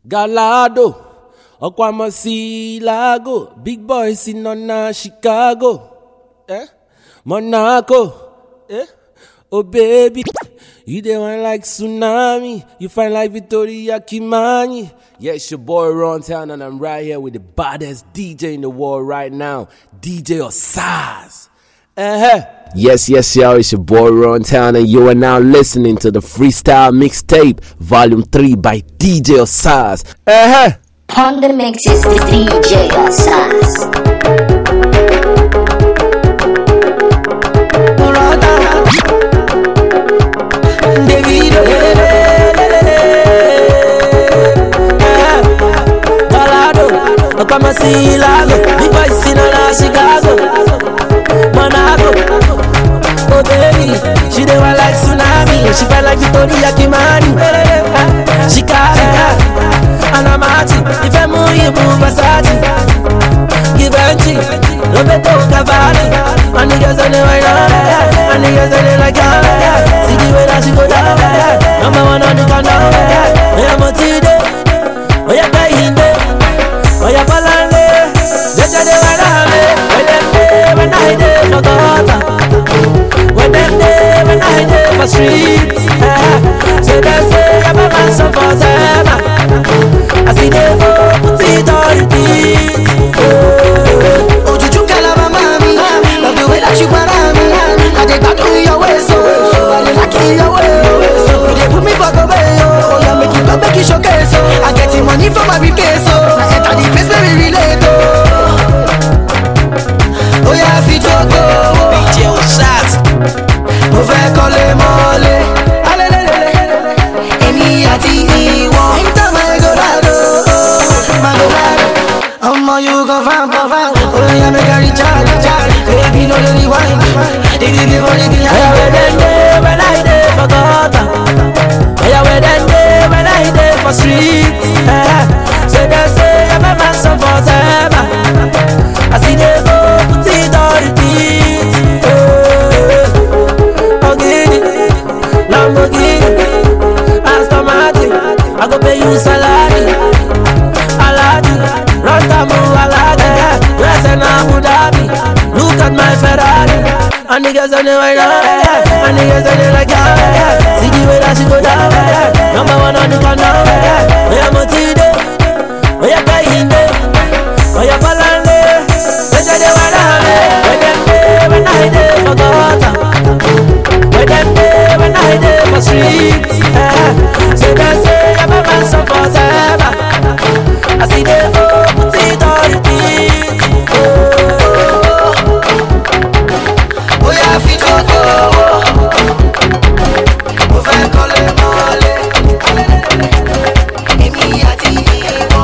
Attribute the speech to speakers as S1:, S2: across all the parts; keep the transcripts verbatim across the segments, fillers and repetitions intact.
S1: Galado, Okwamasi Lago, big boys in on Chicago, eh? Monaco, eh? Oh baby, you the one like tsunami, you find like Victoria Kimani. Yeah, it's your boy Ron Town and I'm right here with the baddest D J in the world right now, D J Osaz. Uh-huh. Yes, yes, yo, it's your boy Ron Town and you are now listening to the Freestyle Mixtape, Volume three by D J Osaz. Uh-huh.
S2: On the mix is the D J Osaz.
S1: Okwamasi Lago, big boys in on Chicago, Monaco. Oh baby, she the one like tsunami, she felt like Victoria Kimani. Chicago, Anamati, if I move you move Versace. Givenchy, Roberto Cavalli, and niggas on the way down, and niggas on the like down. See the way that she go down, number one on the countdown. I am a T-Day, oh yeah, Kahinde. Oh yeah, Palande, let your day run when them day when I day for gutter, when them day when I day for streets. So they say I'm a man so forever. I see them go put it on repeat.
S3: Oh, did you call her mommy? Love the way that you want me. I dey back to your way so, I dey like your way so. You dey put me for the way oh, yeah make you go make you showcase so. I get the money from my briefcase so. Enter the place where we relate oh. Oh yeah, fit your go.
S1: D J Osaz.
S3: Mo fẹ́ kọ́lé mọ́lé. Alelelele. Èmi àti ìwọ. Enter my Eldorado. My Eldorado. Ọmọ you go find for find. Oh yeah, make I recharge, recharge. Baby, no dey rewind. Dig dig dig for the behind.
S1: Oh yeah, where them day when I day for gutter. Oh yeah, where them day when I day for streets. So they say I'm a man so forever. I see them go put it on repeat. Oh, Gini, Lamborghini, Aston Martin, I go pay you salary. Aladdin, Rantamu, Aladdin, yes and Abu Dhabi. Look at my Ferrari, and niggas on the way down, and niggas on the like down. See the way that she go down, number one on the countdown. I am a T-Day, I am Kahinde, I am Palande. Let your day run when them day when I day for gutter, when them day when I day for streets. So they say I'm a man so forever. I see them go put it on repeat.
S3: Oh yeah, fit your go. Mo fẹ́ kọ́lé mọ́lé. Èmi àti ìwọ.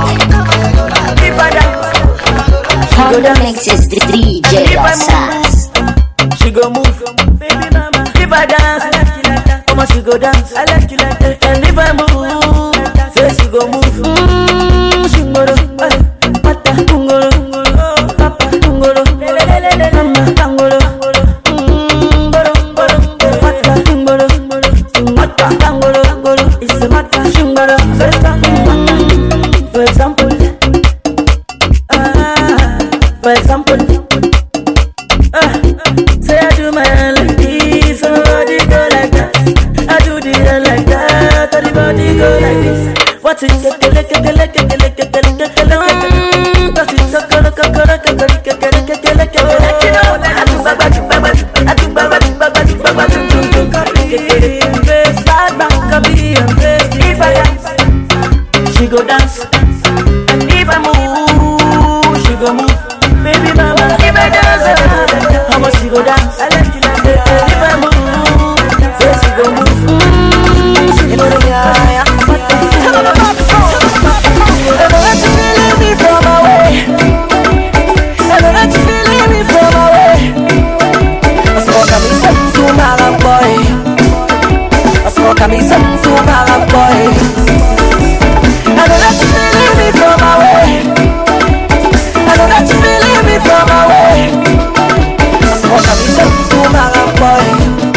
S2: On the mix is the D J Osaz.
S4: She go move, baby mama. If I dance, I like you like that. Come on, she go dance, I like you like that. And if I move, say she go move. Mmm, she go do, pata, tungolo, papa, tungolo, mama, tangolo, mmm, boro, boro, pata, tungolo, mata, tangolo, it's a mata, shungolo, first time, for example, ah, for example. Say I do my like this, so body go like that. I do the hair like that, so the body go like this. What is it? Kele kele kele kele kele kele kele. What is it? Kele kele kele kele kele kele kele. I do baba do baba do, I do baba do baba do baba do do do. Face bad back, come and face. If I dance, she go dance, and if I move, she go move. Baby mama, if I dance, how much she go dance? I like you like that. If I move, say she go move. Mm, you know the guy. I know that you feeling me from away. I know that you feeling me from away. I smoke a me something to my boy. I smoke a me something to my boy. I know that you feeling me from away. I know that you feeling me from away. I smoke a me something to my boy.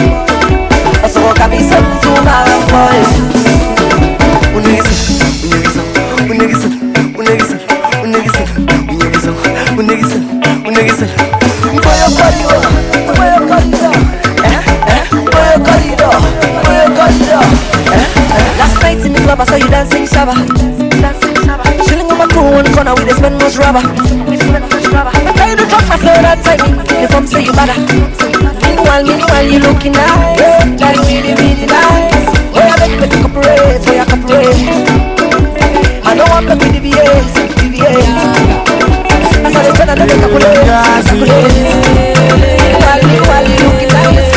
S4: I smoke a me something to my boy. When you listen, when you listen. corner we dey spend most rubber. I try to drop my flow that side. If I'm say you better. Meanwhile, meanwhile you looking nice, like really really nice. Oh yeah, make me cooperate, oh yeah cooperate. I don't want to be deviate, deviate. That's how they said I don't calculate, calculate. Meanwhile, meanwhile you looking nice.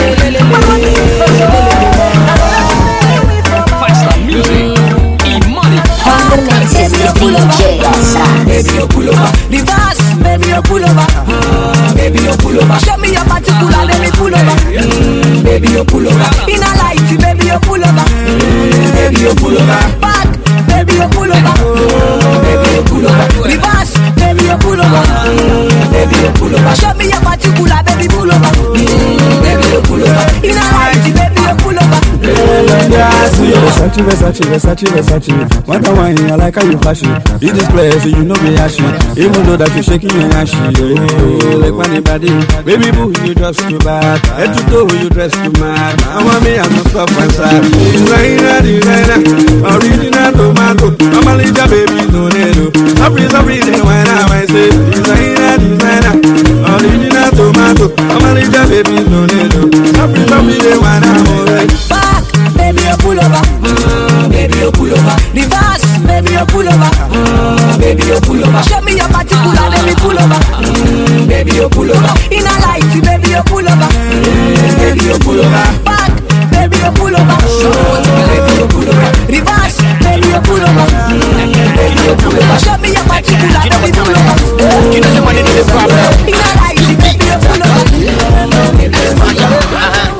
S2: On the mix is the D J Osas.
S3: Baby, you pull over. Reverse, baby, you pull over. Ah, baby, you pull over. Show me your particular, let me pull over. Mm, baby, you pull over. In a light, baby, you pull over. Mm, baby, you pull over. Back, baby, you pull over. Mm, baby, you pull over. Reverse, baby, you pull over. Mm, baby, you pull over. Show me your particular, baby, pull over. Mm, baby, you pull over. In a light, baby, you pull over.
S5: Versace, Versace, Versace, Versace. What a wine, I like how you flashy. In this place, you know me ashy. Even though that you shaking your ashy. Oh, like money body. Baby boo, you dress too bad. Head to toe, you dress too mad. I want me, I'm not stop myself. Designer, designer. Original tomato. I'm a little baby, no need. Every, every day when I say designer, designer. Original tomato. I'm a little baby, no need. Every, every day when I'm alright.
S3: Baby, you pull over. Uh, baby, you pull over. Reverse, baby, you pull over. Uh, baby, you pull over. Show me your particular, baby, pull over. Mm, baby, you pull over. In a light, baby, you pull over. Mm, baby, you pull over. Back, baby, you pull over. Uh, baby, you pull over. Reverse, baby, you pull over. Mm, baby, you pull over. Show me your particular, baby, pull over. You know the money to the problem. In a light, baby, you pull over. Baby, you pull over.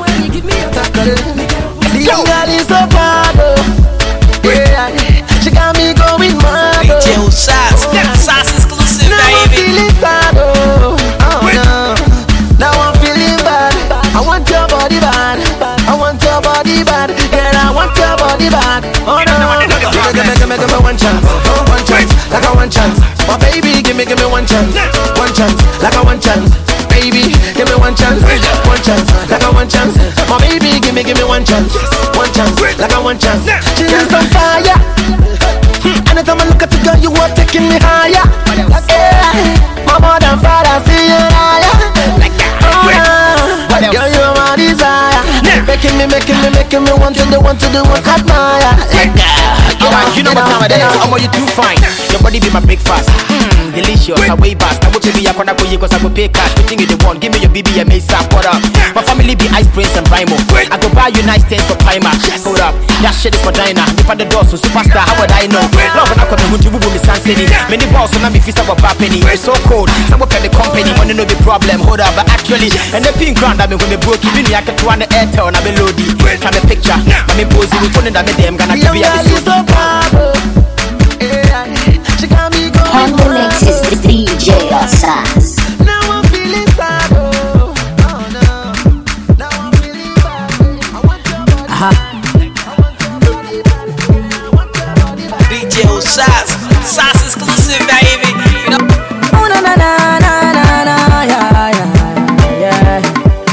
S1: The young girl is so bad, oh. Yeah, she got me going mad, oh.
S6: D J Osas, Osas exclusive,
S1: now
S6: baby.
S1: I'm feeling sad, oh. Oh no, now I'm feeling bad. I want your body bad. I want your body bad. Girl, I want your body bad. Oh no, give me, give me, give me, give me one chance, oh, one chance, like a one chance. Oh baby, give me, give me one chance, one chance, like a one chance. Baby, give me one chance, one chance, like a one chance. My baby, give me, give me one chance, one chance, like a one chance. She's on fire. Anytime I look at you, girl, you are taking me higher. Yeah, my mother and father see you higher. Oh yeah, girl, you are my desire. Making me, making me, making me want to do, want to do, want to admire. Like that.
S6: Alright, you know what time it is. I'm you too fine. Your body be my breakfast. Mmm, delicious. I way past. I will pay me a corner for you cause I will pay cash. We think you the one. Give me your B B and Mesa. What up? My family be Ice Prince and Primo. I go buy you nice things for Primer. Hold up. That shit is for Dinah. If I the door so superstar, how would I know? Love when I come in with you, we San City. Many balls and I'm be fist about penny. It's so cold. Some work at the company. Money no be problem. Hold up. But actually, and the pink ground I've been when me broke. Even me I can turn the airtel and I've been loaded. Try me picture. I'm in pose with phone and I'm in them. Gonna give you a
S1: so bad, oh. Yeah, she got me going
S2: On the mix is the D J Osas.
S1: now I'm feeling sad, oh. Oh no, now I'm feeling bad. I want your body bad. I want your body bad. I want your body bad.
S6: D J Osas, Osas exclusive, baby. You know?
S4: Oh na na na na na na, yeah yeah yeah.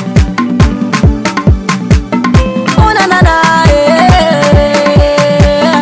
S4: Oh na na na, yeah.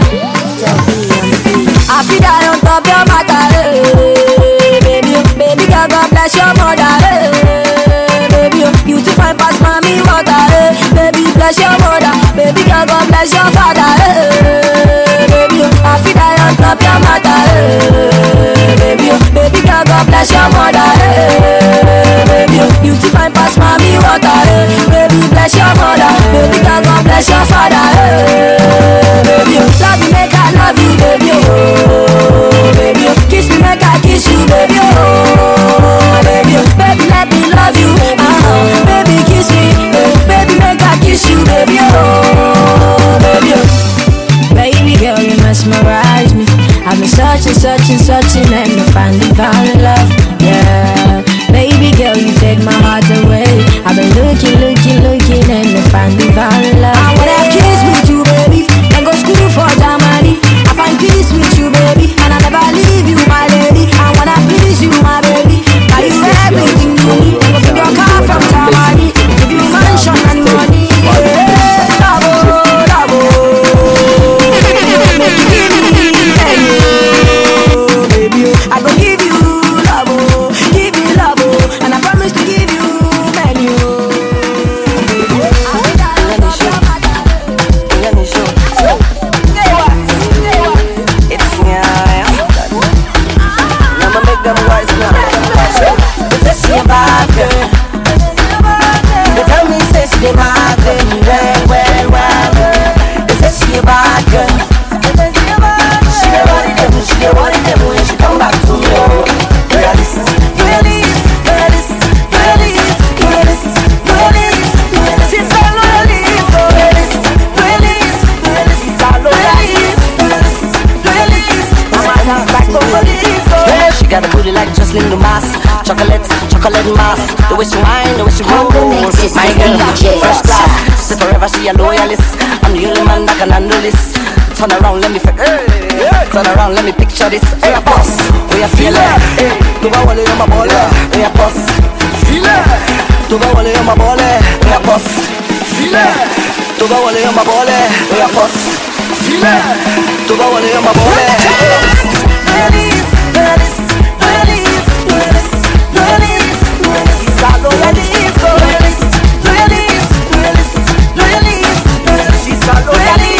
S4: I feel that on top your matter, eh. Baby, baby girl, God bless your mother, eh. Baby, you too fine past mommy water, eh. Baby, bless your mother. Baby girl, God bless your father, eh. Baby, I feel that on top your matter, eh. Baby, baby girl, God bless your mother, eh. Baby, you too fine past mommy water, eh. Baby, bless your mother. Baby girl, God bless your father, eh. Baby, love me, make I love you, baby, oh. Baby, kiss me, make I kiss you, baby, oh. Baby, baby, let me love you, uh-huh. Baby, kiss me, baby, make I kiss you, baby, oh. Baby, baby girl, you mesmerize me. I've been searching, searching, searching, and to find divine love, yeah. Baby girl, you take my heart away. I've been looking, looking, looking, and to find divine love. I wanna have kiss with you, baby, and go school for Germany. I find peace with you, baby, and I never leave you, my lady. I wanna please you, my baby. Buy you everything you need. Go pick your car from Germany, give you mansion and money. Yeah, love, love, make you give me, baby, baby. I go
S3: She got a booty like Jocelyn Dumas. Chocolate, chocolate mass. The way she whine, the way she roll. My girl, first class. She say forever she a loyalist. I'm the only man that can handle this. Turn around, let me f- hey. Turn around, let me picture this. Hey, boss, we are feeling. Hey, tu vas voler on ma bolle. Hey, boss, feeling. Tu vas voler on ma bolle. Hey, boss, feeling. Tu vas voler on ma bolle. Hey, boss, feeling. Tu vas voler on ma bolle. Release, release, release, release, release, release. Salo, release, release, release, release, release, release. Salo, release.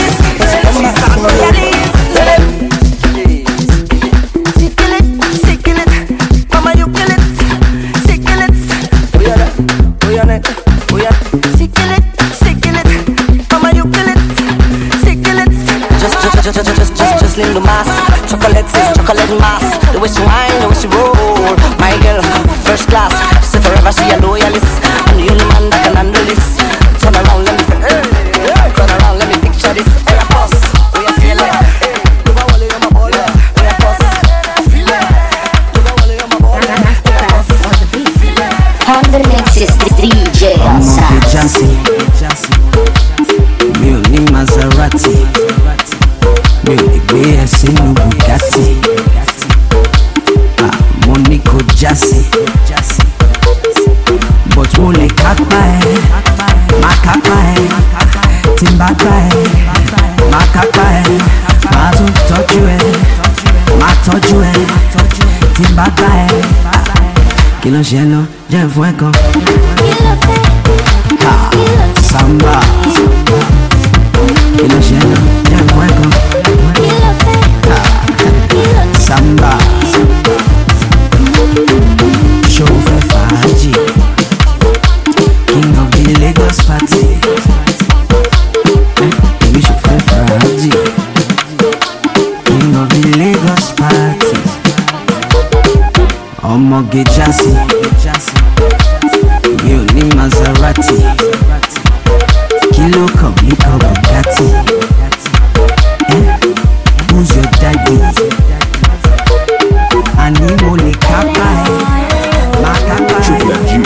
S3: Just, just, just, just, just lean the mass. Chocolate is chocolate mass. The way she whine, the way she roll. My girl, first class. She said forever she a loyalist. I'm the only man that can handle this. Turn around, let me feel hey. Turn around, let me picture this. Hey, boss, we are feeling. Hey, do I want to my ball? Hey, boss, feeling. Do I want to my ball?
S2: On the mix is the D J Osas.
S1: Mi ò ní Maserati. Mi ò lè gbé ẹ sínú Bugatti. Ah, mo ní kò jásí. But mo lè kápá ẹ, má kápá ẹ. Tí n bá gbá ẹ, má kápá ẹ. Má tún tọ́jú ẹ, má tọ́jú ẹ. Tí n bá gbá ẹ, kí ló ṣe lọ jẹ́ fún ẹ kan. Ah, samba. Kí ló ṣe lọ jẹ́ fún ẹ kan. Samba show for Faji, king of the Lagos party. Baby show for Faji, king of the Lagos party. Ọmọge jásí, mi ò ní Maserati. Kí ló kàn mí kan Bugatti? Who's your daddy? Ani mo le kapa e, ma kapa e.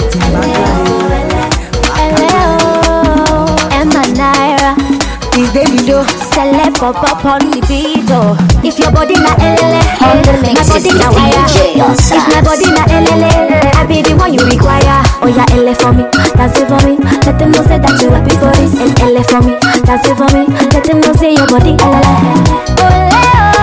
S7: Emma Naira, this Davido, celeb pop up on the beat. Oh, if your body na elele, my body na wire. If my body na elele, I be the one you require. Oh yeah, ele for me, dance it for me. Let them know say that you happy for this. And ele for me, dance it for me. Let them know say your body elele.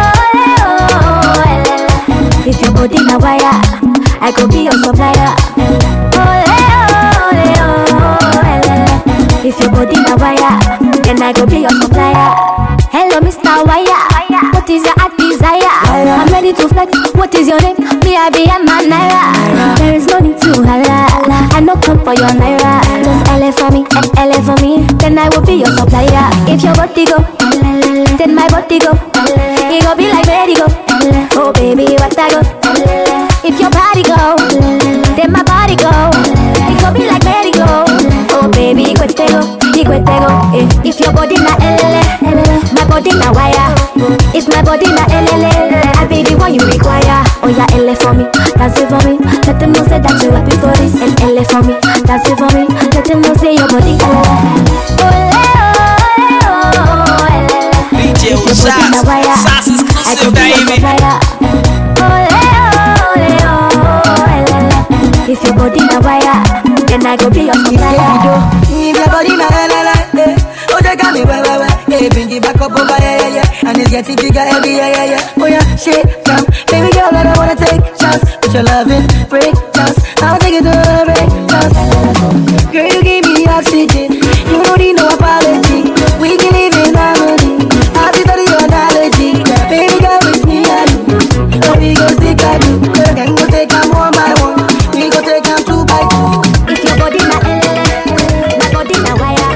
S7: If your body na wire, I could be your supplier. Ole, ole, ole. If your body na wire, then I could be your supplier. Hello, Mister Wire. What is your heart desire? I'm ready to flex. What is your name? Me, I be a man, Naira. There is no need to holla. I no come for your Naira. Just L A for me, and L A for me. Then I will be your supplier. If your body go, then my body go. It go be like ready go. Oh baby, what I go? If your body go, then my body go. It go be like ready go. Oh baby, cuete go, cuete go. If your body na elele, my body na wire. If my body na elele, I be the one you require. Oh yeah, L A for me, dance it for me. Let them know say that you happy for this. And L A for me, dance it for me. Let them know say your body elele.
S1: D J Osas, Osas exclusive baby.
S7: If your body na wire, then I go be your supplier.
S3: If your body na elele, eh, oh they got me well well well. Hey, bring it back up over yeah yeah yeah, and it's getting bigger every yeah yeah yeah. Oh yeah, shit, jump, baby girl, I don't wanna take chance with your loving break chance. I'll take it to the break chance. Girl, you give me oxygen, you don't need no apology. We can live in harmony. I'll be studying your analogy. Baby girl, with me and you, oh we go stick like you. Then go take them one by one. We go take them two by two.
S7: If your body na elele, my body na wire.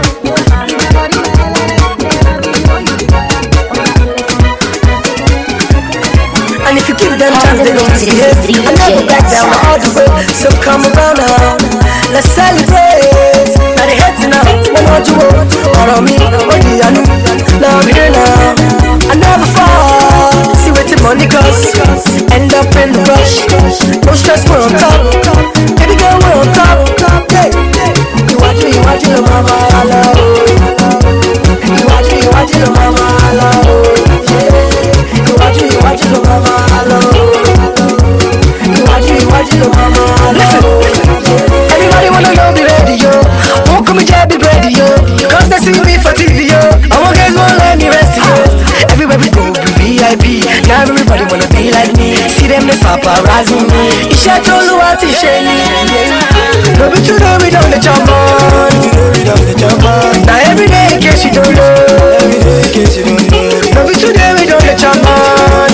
S3: And if you give them chance, they don't behave. I never back down all the way. So come around now, let's celebrate. Now they heads now, they want you all on me, oh yeah, love it now. I never fall. See what the money costs. End up in the rush. No stress, we're on top. Baby girl, we're on top. Hey, you watch me, you watch me, mama, I love. You watch me, you watch me, mama, I love. You watch me, you watch me, mama, I love. You watch me, you watch me, mama, I love. Everybody wanna know the radio. Won't come and jab the radio. Cause they see me for T V, yo. All guys won't let me rest, yo. Everywhere we go, we V I P. Now everybody wanna be like me. See them, they paparazzi me. Isha tolu ati sheni. No be today we don't let your man. Now every day in case you don't know. No be today we don't let your man.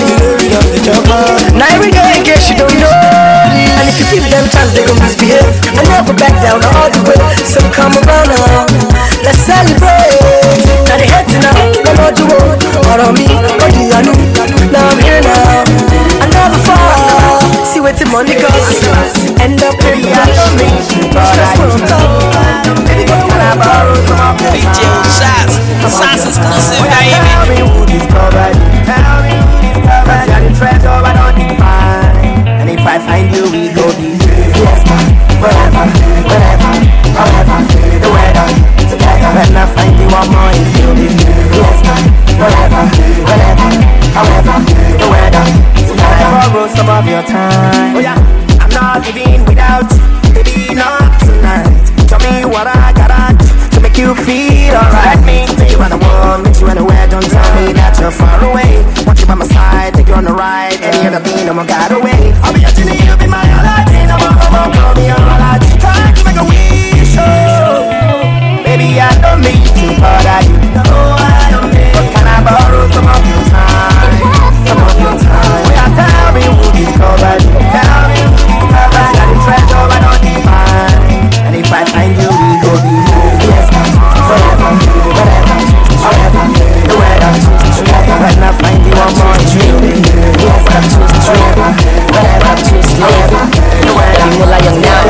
S3: Now every day in case you don't know. And if you give them chance, they gon' misbehave. I never back down all the way. So come around now, let's celebrate. Now they hate now, no more do what on me, what do you know? Now I'm here now, I never fall. See what the money costs. End up in the me. Stress for on top. Can I borrow some of your time?
S1: D J Shots, Shots exclusive, baby.
S3: Tell me who discovered you. Tell me who discovered you. You're the treasure I don't define. And if I find you, we go be fiesta, forever, wherever, however, the weather, together. When I find you, I'm more in you, be fiesta, forever, wherever, however, the weather, together. Borrow some of your time. Oh yeah, I'm not living without you, baby, not tonight. Tell me what I gotta do to make you feel alright. Me, take you around the world, meet you anywhere. Don't tell me that you're far away. Want you by my side, take you on the ride. Any other thing, I'm got away. I'll be your genie, you'll be my Aladdin. I'm gonna come call me your Aladdin. Time to make a wish, oh. Baby, I don't mean to bother you. No, I don't mean. But can I borrow some of your time? Some of your time. Will you tell me who discovered you? Tell me who discovered you. You're the treasure I don't define. And if I find you, we go be fiesta, forever, whatever, however, the weather, together. When I find you, I'm more dreaming. Fiesta, forever, whatever, together. The weather,
S8: you know like young now,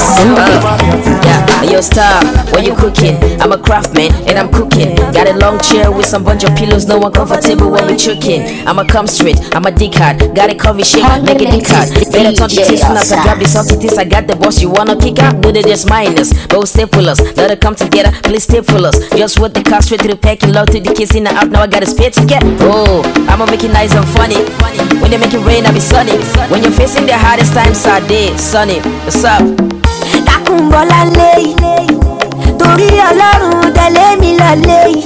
S8: uh, yeah, yo star, when you cooking, I'm a craftsman and I'm cooking. Got a long chair with some bunch of pillows, no one comfortable when we choking. I'm a come straight, I'm a dick hard, got a coffee shape, make a dick hard. Better talk to taste when I grab this salty taste. I got the boss, you wanna kick out? No, they just minus, but we'll stay pull us. Let it come together, please stay pull us. Just with the car straight to the packing, love to the kiss in the out. Now I got a spare ticket. Oh, I'ma make it nice and funny. When they make it rain, I be sunny. When you're facing the hardest times, I day sunny. What's up?
S7: Dakunbola lay, tori Ọlọ́run tẹ̀lé mi lọ lay.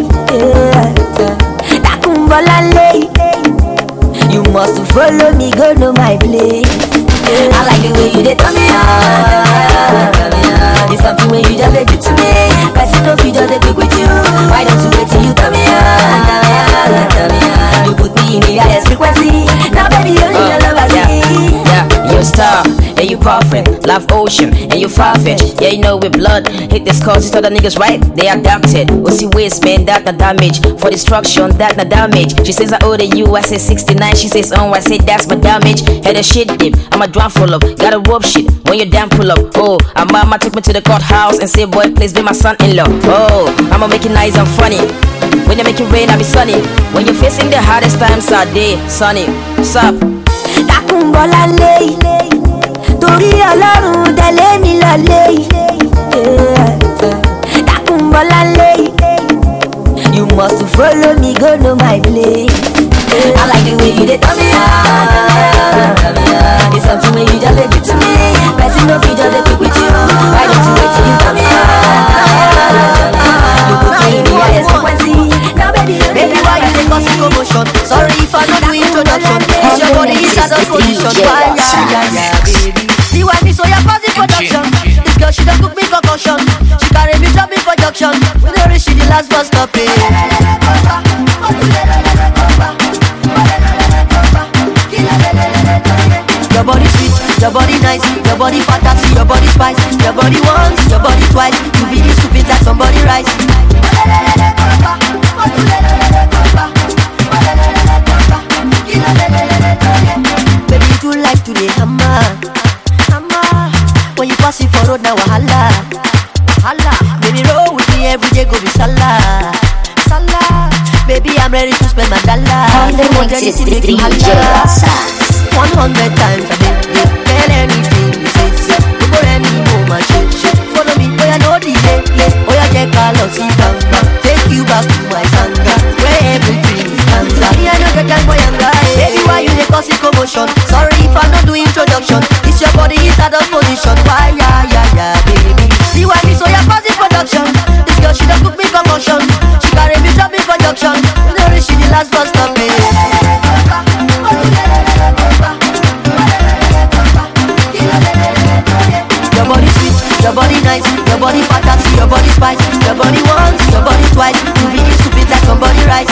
S7: Dakunbola lay, you must follow me, go know my play. I like the way you dey turn me on. It's something when you just dey do to me. Person no fit just dey quick with you. Why don't you wait till you turn me on? You put me in the highest frequency. Now baby, only your love I see.
S8: Yeah, you're a star, and you perfect. Love ocean, and you far-fetched. Yeah, you know with blood. Hit this cause, you saw the niggas right, they adapted. O see waste, man, that not damage. For destruction, that not damage. She says I owe to you, I say sixty-nine. She says oh, I say that's my damage. Had a shit dip, I'm a drum full of. Got a rope shit, when you damn pull up. Oh, and mama took me to the courthouse and say boy, please be my son-in-law. Oh, I'ma make it nice and funny. When you make it rain, I be sunny. When you're facing the hardest times, I day sunny. What's up?
S7: Dakunbola lay, tori Ọlọ́run tẹ̀lé mi lọ lay. Dakunbola lay, you must follow me, go know my play. I like the way you dey turn me on. It's something when you just dey do to me. Person no fit just dey quick with you. Why don't you wait till you turn me on? You put me in the highest frequency. Now baby,
S9: baby, why you take us in commotion? Sorry if I don't do introduction. It's your body is at those position. Why, yeah, yeah, yeah, baby. See why me so you're causing production. This girl, she done took me concussion. She carry me jumping for junction. When they reach the last bus stop, eh. Your body sweet, your body nice, your body fantasy, your body spice, your body once, your body twice. You be the stupid that somebody rise. Baby, you too like to the hammer, hammer. When you pass it for road now, wahala, wahala. Baby, roll with me every day, go be salah, salah. Baby, I'm ready to spend my dollar.
S2: the mix is D J Sass.
S9: One hundred times a day, day. Tell anything you say, say. You go any woman, shake, shake. Follow me, boy, I know the lay, lay. Boy, I get color, see, ganga. Take you back to my sanga, where everything is cancer. Me, I know the kind boy and guy. Baby, why you dey cause commotion? Sorry if I don't do introduction. It's your body, it's out of position. Why, yeah, yeah, yeah, baby. See why me so your cause production. This girl, she done cook me commotion. She carry me, drop me for junction. No, she the last bus stop, baby. Your body sweet, your body nice, your body fantasy, your body spice, your body once, your body twice. You be stupid like somebody right.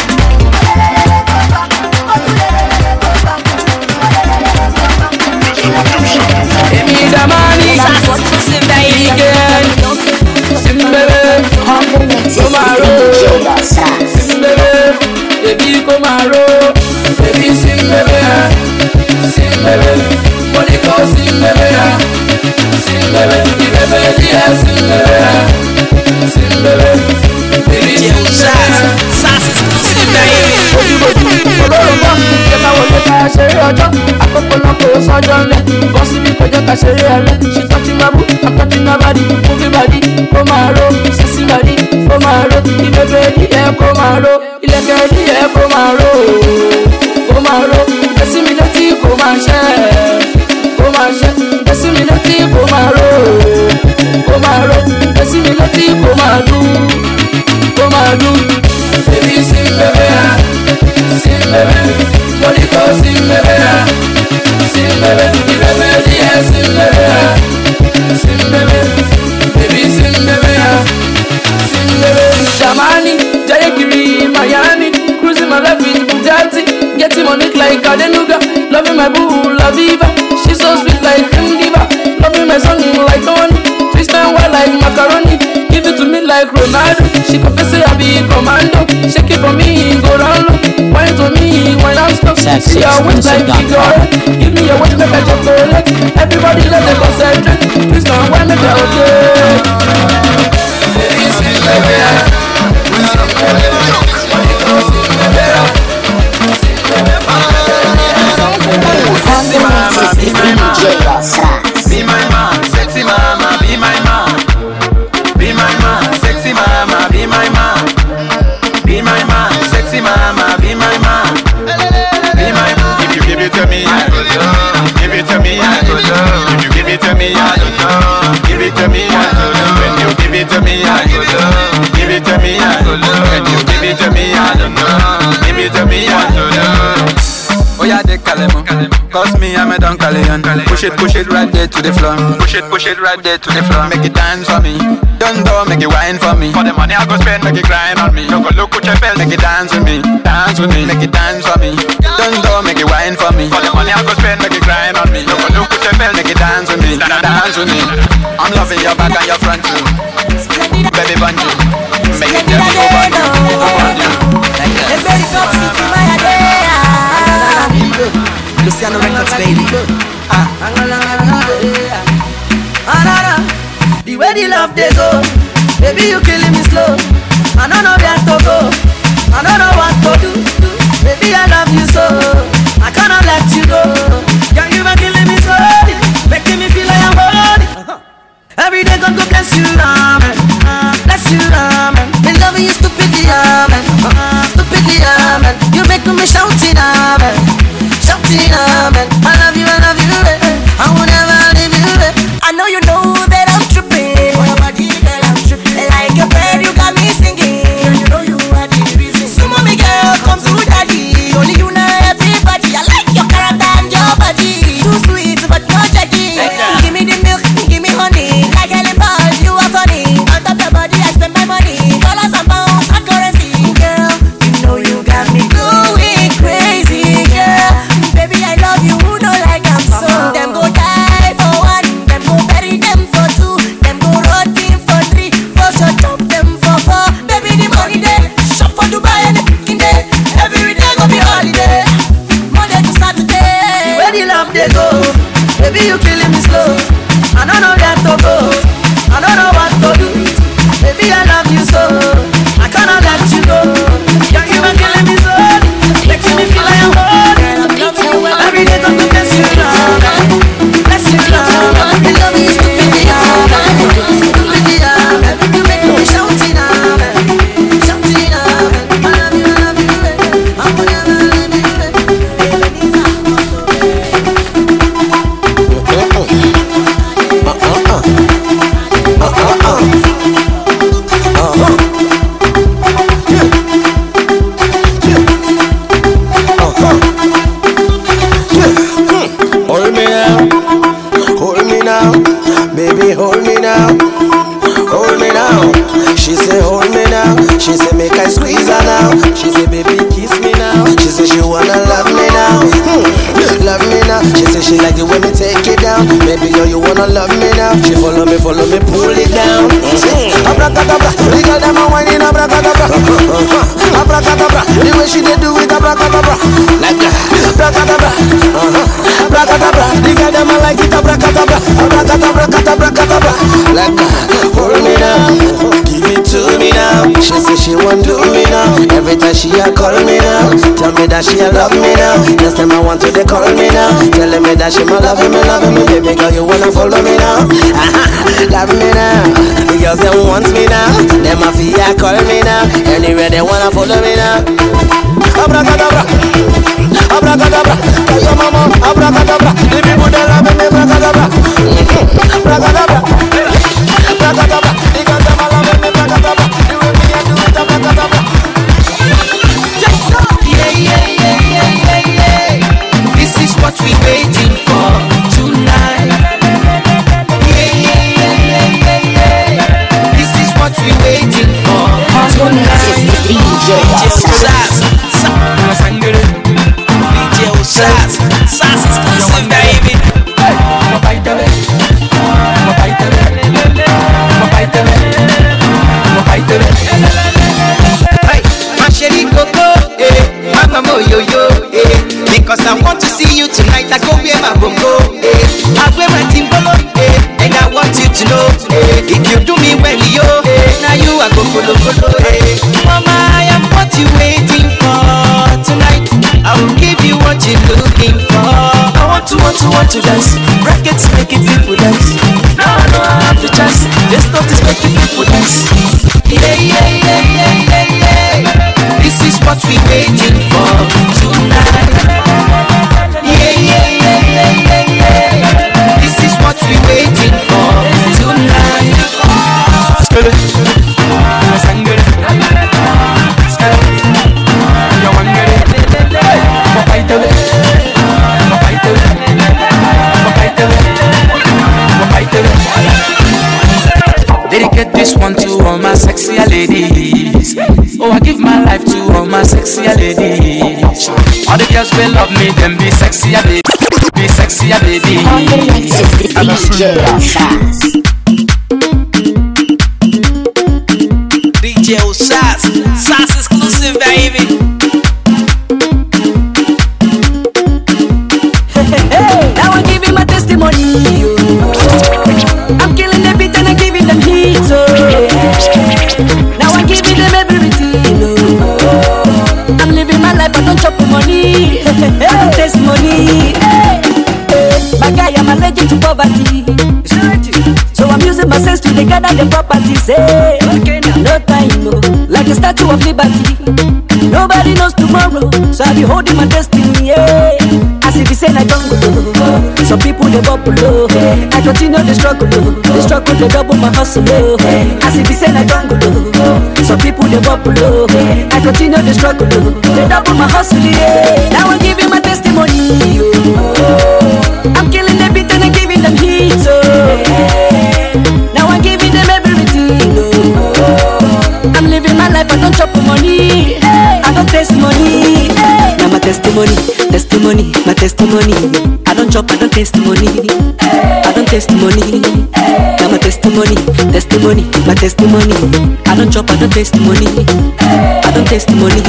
S1: Emi damani, again, Simbebe, Komaro, Simbebe, baby Komaro, baby Simbebe, Simbebe, Monica Simbebe, Simbebe, Simbebe, Simbebe, Simbebe, baby Simbebe, Simbebe. Olórúkọ jẹ́ká wọlé ká ṣeré ọjọ́ àkókò náà kò sọ́jọ́ ńlẹ̀ bọ́ síbi kò jẹ́ ká ṣeré ẹ̀rẹ́ ṣe tọ́jú máa bú àtọ́jú náà bá di fúnfí bàdí kó máa ro sísí bàdí kó máa ro ìbẹ̀bẹ̀ díẹ̀ kó máa ro ìlẹ̀kẹ̀ díẹ̀ kó máa ro kó máa ro ẹ̀sí mi létí kó máa ṣẹ́ kó máa ṣẹ́ ẹ̀sí mi létí kó máa ro kó máa ro ẹ̀sí mi létí kó máa dún kó máa dún. Baby, sing baby, sing baby, Monica sing baby, sing baby, baby, yeah, sing baby, sing baby, baby, sing baby, sing baby. Jamani, Jayakiri, Miami, cruising my life with Bugatti, getting money like Adenuga, loving my boo, La Viva, she's so sweet like Cream Diva, loving my song like Tony, twist and wild like macaroni. Give it to me like Ronaldo. She confess say I be commando. Shake it for me, go down low. Wine to me, wine and stop. See your waist like Igor. Give me your waist, make a chocolate. Everybody let them concentrate. Please don't want me to okay. Baby, sing like that.
S2: Be my man, sexy mama, be my man. Be my man, sexy mama, be my man. Be my man, sexy mama, be my man. Be my man. If you give it to me, I go love. Give it to me, I go love. If you give it to me, I go love. Give it to me, I go love. When you give it to me, I go love. Give it to me, I go love. When you give it to me, I don't know. Give it to me, I go love. Oh yeah, they call him. Cause me, I'm a Don Callejon. Push it, push it right there to the floor. Push it, push it right there to the floor. Make it dance for me. Don't go, make it wine for me. For the money I go spend, make it grind on me. Don't go look what you felt, make it dance with me. Dance with me, make it dance for me. Don't go, make it wine for me. For the money I go spend, make it grind on me. Don't go look what you felt, make it dance with me. Dance with me. I'm loving your back and your front too. Baby bungee, make it just go bungee. Go bungee. Like that.
S3: Luciano Records, baby. Ah. The way the love they go, baby you killing me slow. I don't know where to go, I don't know what to do. Baby I love you so, I cannot let you go. Girl you been killing me slowly, making me feel like I'm holy. Every day God go bless you, amen. Bless you, amen. Me loving you stupidly, amen. Stupidly, amen. You making me shouting, amen. Shouting, amen. I love you, I love you, eh. I will never leave you, eh. I know you know that I'm tripping. For your body, girl, I'm tripping. Like a bird, you got me singing. Girl, you know you are the reason. So mommy, girl, come to daddy. Only you know everybody. I like your character and your body. Too sweet, but no judging. Give me the milk, give me honey. Like Ellen Paul, you are funny. On top your body, I spend my money. Dollars and pounds, hard currency. Girl, you know you got me going crazy, girl. Baby, I love you, who don't like I'm so. Them go die for one, them go bury them for two, them go rotting for three, for sure chop them for four. Baby, the money there, shop for Dubai and the picking day. Every day go be holiday, Monday to Saturday. Where the love they go, baby you killing me slow. I don't know where to go, I don't know what to do. Baby I love you so, I cannot let you go. Girl you been killing me slowly, making me feel like I'm now. She say she like it when me take it down. Baby girl, you wanna love me now. She follow me, follow me, pull it down. Mm-hmm. Abracadabra, the girl them a whining abracadabra. Uh-huh. Abracadabra, the way she dey do it abracadabra. Like that, abracadabra. Uh-huh. Abracadabra, the girl them a like it abracadabra. Abracadabra, cadabra, cadabra. Like that, hold me now, give it to me now. She say she want do me now. Every time she a call me now, tell me that she a love me now. Next time I want to they call me now, telling me that she my love me, love me. Baby girl, you wanna follow me now? Love me now. The girls they want me now. Them a feel call me now. Anywhere they wanna follow me now. Abracadabra, abracadabra. Tell your mama, abracadabra. The people they love me, abracadabra. Abracadabra, abracadabra. The girls them a love me, abracadabra. The way me a do it, abracadabra.
S2: Yeah, yeah, yeah, yeah, yeah, yeah. This is what we waiting for tonight. Yeah, yeah, yeah, yeah, yeah, yeah. This is what we waiting for tonight.
S10: D J Osas,
S2: D J Osas, Sass exclusive, baby. Hey, my chérie Coco, eh, my mama yo yo, eh. Because I want to see you tonight, I go wear my bongo, eh. I wear my timbolo, eh. And I want you to know, eh. If you do me well, yo, eh. Now you are go follow, follow, eh. Mama, I am what you waiting for tonight. I will give you what you're looking for. I want to, want to, want to dance. Brackets making people dance. No, no, I have the chance. This stuff is making people dance. Yeah, yeah, yeah, yeah, yeah, yeah. This is what we waiting for tonight. Yeah, yeah, yeah, yeah, yeah, yeah. This is what we waiting for tonight. Skele, sangere, skele, yo wangere, mapaitele, mapaitele, mapaitele, mapaitele. Dedicate this one to all my sexy ladies. Oh, I give my life to all my sexy ladies. All the girls will love me, them be sexy ladies. Be sexy ladies.
S10: D J Osas.
S2: D J Osas, Sass exclusive, baby.
S1: Now I'm giving my testimony. I'm killing the beat and I'm giving them heat. Now I'm giving them everything. I'm living my life, I don't chop money. I don't taste money. My guy, I'm allergic to poverty. So I'm using my sense to gather the properties. Hey, no time, no. Like a statue of liberty. Nobody knows tomorrow, so I'll be holding my destiny. Yeah. As if it's I don't go. Some people they bubble low. I continue the struggle. The struggle they double my hustle. As if it's I don't go. Some people they bubble low. I continue the struggle. They double my hustle. Yeah. Now I'm giving my testimony. I'm killing the beat and I'm giving them heat. Now I'm giving them everything. I'm living my life, I don't chop money. I don't taste money. Now my testimony, testimony, my testimony. I don't chop, I don't taste money. I don't taste money. Now my testimony, testimony, my testimony. I don't chop, I don't taste money. I don't taste money.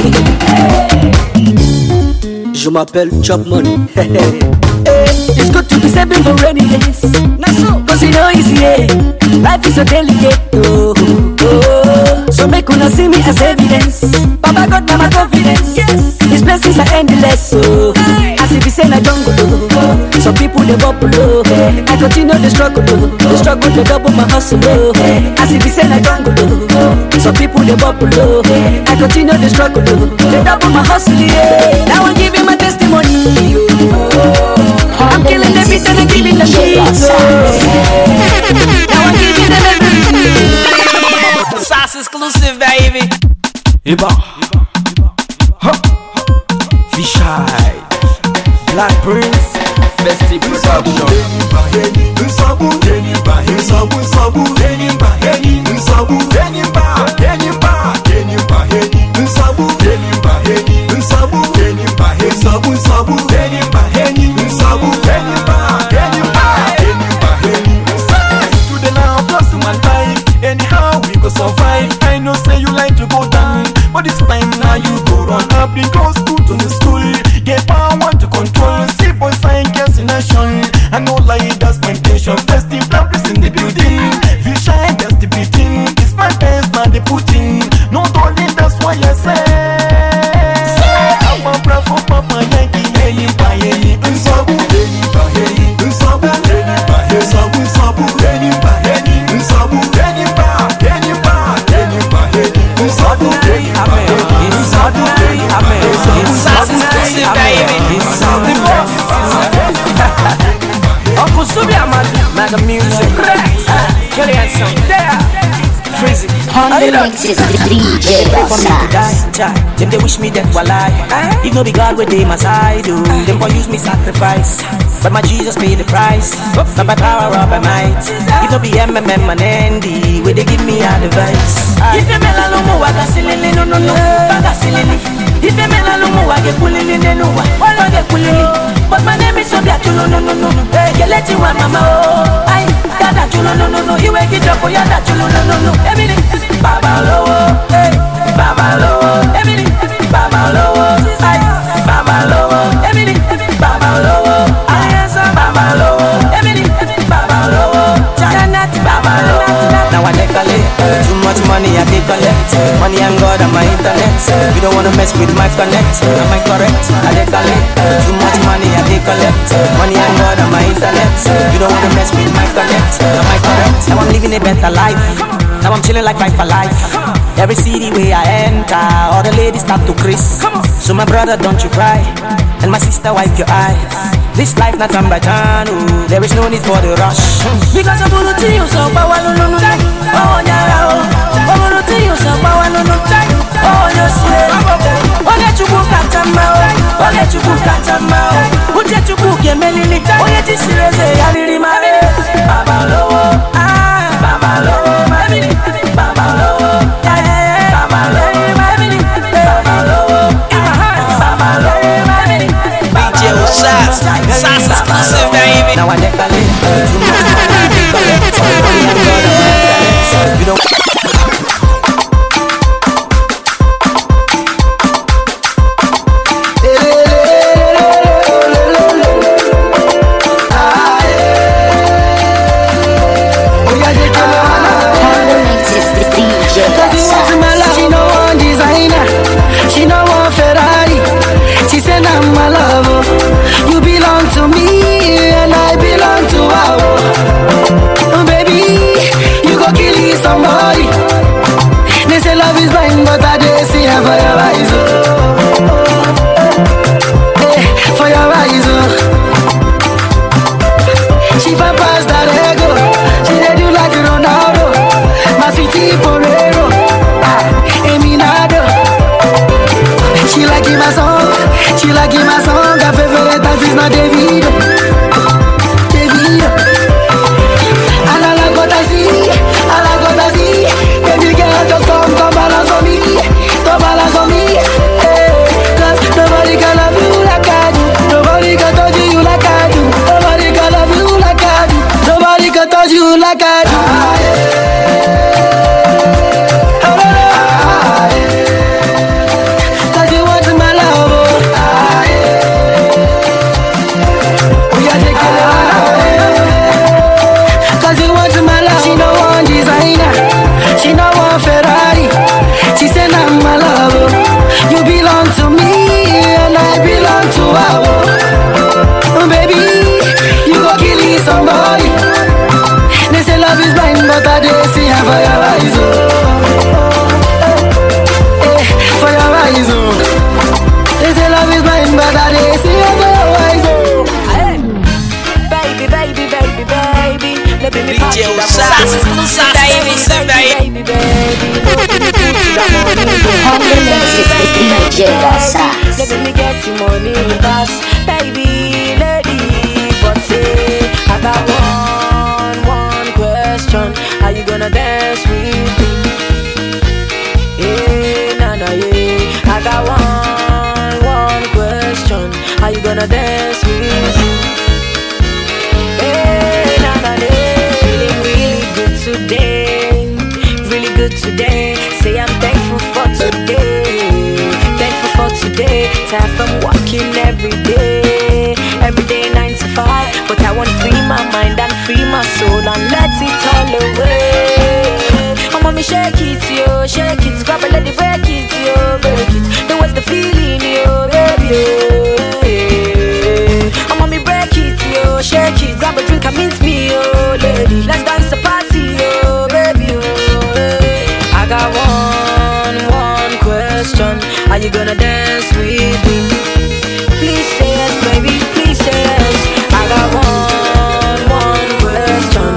S1: Je m'appelle Chop Money. It's good to be saving for rainy days. Cause you know easy, yeah. Life is so delicate, oh, oh. So make una see me as evidence. Baba God, now my confidence. Yes. His blessings are endless, so as if he say na jungle, oh. Some people they bubble, oh. I continue the struggle, oh. The struggle they double my hustle, oh. As if he say na jungle, oh. Some people they bubble, oh. I continue the struggle, oh. They double my hustle, yeah. Now I'm giving my testimony, oh. I'm killing the beat and I'm giving the shit. Now I'm giving them everything.
S2: Sass exclusive, baby.
S5: Iba, huh? Fisheye, Black Prince, Festive Production.
S11: Nsabu, Denimba, Nsabu, Nsabu, Denimba, Nsabu, Denimba, Denimba, Denimba, Nsabu, Denimba, Nsabu, Denimba, Nsabu, Nsabu, Denimba, Nsabu.
S6: some music. Kelly and some there. Freezy.
S10: Honda mixes D J Sass.
S1: Them they wish me death while I. If no be God where they my side, oh. Them for use me sacrifice, but my Jesus paid the price. Not by power or by might. If no be M M M and Andy, where they give me advice. If you mela lumu waga silili no no no, waga silili. If you mela lumu waga kulili no no, waga kulili. But my name is Obia Chulo no no no. Hey, you let you want mama oh. Ay, Dada Chulo no no no. You wake it up for Yada Chulo no no no. Emily, Baba Lowo, hey, Baba Lowo, Emily, Baba Lowo, ay, Baba Lowo, Emily, Baba Lowo, ay, yes, Baba Lowo, Emily, Baba Lowo, Janet, Baba Lowo. Now I decolate, too much money I can collect. Money and God on my internet. You don't wanna mess with my connect. Am I correct? I decolate, too much money I can collect. Money and God on my internet. You don't wanna mess with my connect. Am I correct? Now I'm living a better life. Now I'm chilling like fight for life. Every city where I enter, all the ladies start to crease. So my brother, don't you cry, and my sister, wipe your eyes. This life not turn by turn, oh. There is no need for the rush. Because I'm gonna tell you so, but I don't know. Oh, yeah, oh, I'm gonna tell you so, but I don't know. Oh, you say, oh, get you book at a mouth, oh, get you book at a mouth. Who get you book, yeah, Melly, oh, get you serious, I really marry. Baba Lowo, ah, Baba Lowo. Baba Lowo, yeah, yeah, Baba Lowo, Baba Lowo, Baba Lowo, D J Sass, Sass exclusive, baby. Now I decolate, too much money I decolate. Money and God on my internet. You don't.
S3: Somebody, they say love is blind, but I just see her for your eyes, oh. Hey, for your eyes, oh. She for past that ego, she did you like Ronaldo, my city Porero, ah, Eminado. She like my song, she like my song, her favorite dance is not Davido, Davido. And I like what I see, I like what I see. Baby girl, just come, come balance on me, come balance on me. Hey, cause nobody can love you like I do. Nobody can touch you like I do. Nobody can love you like I do. Nobody can touch you like I do. Ah, yeah. Oh, no, no. Ah, yeah. Cause you want my love, oh. Ah, yeah. We are taking it. Cause you want my love. She no one designer, she no one Ferrari. She said I'm my love, you belong to me and I belong to her. Oh, baby, you go kill somebody. They say love is blind, but I just see her for your eyes, oh. Hey, for your eyes, oh. They say love is blind, but I just see her for your eyes, oh.
S9: Hey. Baby, baby, baby, baby. Let me
S1: D J Sass exclusive, baby, baby, baby,
S10: Honda mixes D J Sass.
S9: let me get you money, boss, baby, lady. But say I got one, one question. Are you gonna dance with me? Yeah, nah, nah, yeah. I got one, one question. Are you gonna dance with me? Yeah, nah, nah, yeah. Feeling really good today, really good today. Say I'm thankful for today, thankful for today. Time from working every day, every day nine to five. But I want free my mind and free my soul and let it all away. Oh, mommy, shake it, yo, shake it, grab a lady, break it, yo, break it. Then what's the feeling, yo, baby, yo, yeah. Oh, mommy, break it, yo, shake it, grab a drink and meet me, yo, lady. Let's dance a party, yo, baby, yo, yeah. I got one, one question. Are you gonna dance with me? Please say yes, baby, please say yes. I got one, one question.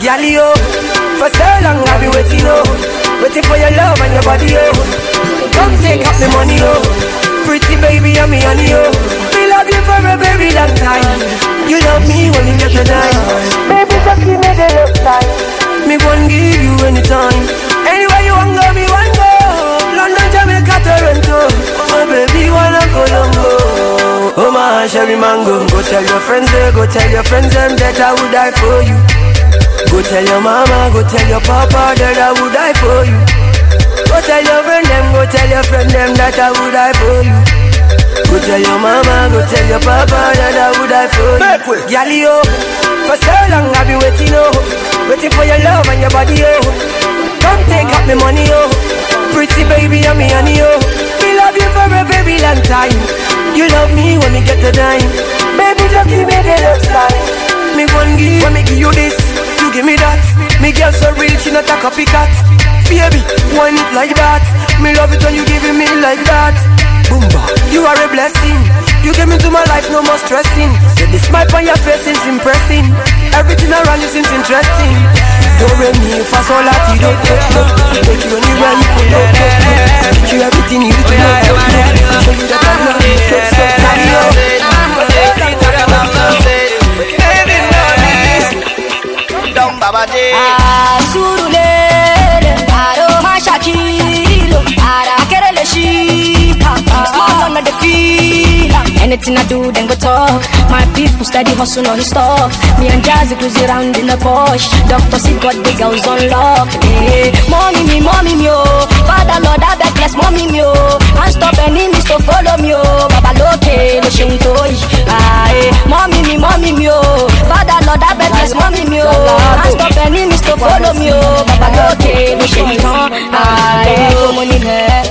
S3: Girl, yo, for so long I've been waiting, oh, waiting for your love and your body, oh. Come take up the money, oh, pretty baby, I'm me honey, oh. We love you for a very long time. You love me when you get the night. Baby, just give me the love time. Me gon' give you anytime. Anywhere you want go, me want go. London, Jamaica, Toronto. Oh baby, wanna go Longo. Oh my cherry mango. Go tell your friends, eh, go tell your friends them that I would die for you. Go tell your mama, go tell your papa that I would die for you. Go tell your friend them, go tell your friend them that I would die for you. Go tell your mama, go tell your papa that I would die for you. Girl, yo, for so long I've been waiting, oh, waiting for your love and your body, oh. Come take up me money, oh, pretty baby, I'm me honey, oh. We love you for a very long time. You love me when we get the dime. Baby, just give me the love time. Me gon' give, when me give you this, you give me that. Me girl so real, she not a copycat. Baby, wine it like that. Me love it when you giving me like that. Boomba, you are a blessing. You came into my life, no more stressing. Say the smile on your face is impressing. Everything around you seems interesting. Don't re me fa sol la ti do do do. Take you anywhere you go do do do. Teach you everything you need to know do do. Show you that I'm not so so carry on. Don't baba de.
S9: Ah surulere, aro mashakilo, ara kerele shika. Small on the feel. Anything I do, then go talk. My people steady hustle on his stock. Me and Jazzy cruise around in the Porsche. Doctor see got the girls on lock. Hey, mommy me, mommy me, oh. Father Lord, I beg bless mommy me, oh. And stop enemies to follow me, oh. Baba loke, no shame toy. Ah, hey, mommy me, mommy me, oh. Father Lord, I beg bless mommy me, oh. And stop enemies to follow me, oh. Baba loke, no shame toy. Ah, hey, money there.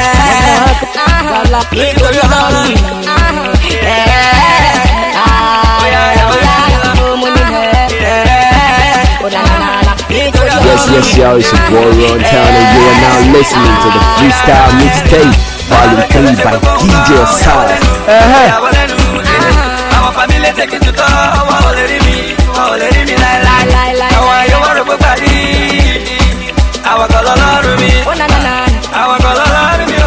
S12: Yes, yes, y'all, it's your boy Ron Town, and you are now listening to the Freestyle Mixtape, Volume three by D J Size. Uh-huh. Our family take it to the wall, let me, oh, let me, lie, lie, lie, lie. How you want to put me? Our color, love me. Oh, na, na, na. Our color, love me.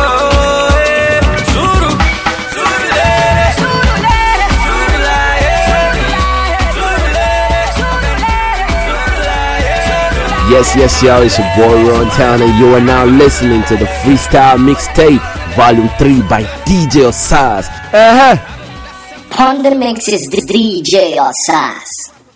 S12: Yes, yes, y'all, it's your boy Ron Town, and you are now listening to the Freestyle Mixtape, Volume three by D J Size. Uh-huh.
S10: On the mix is D J Size.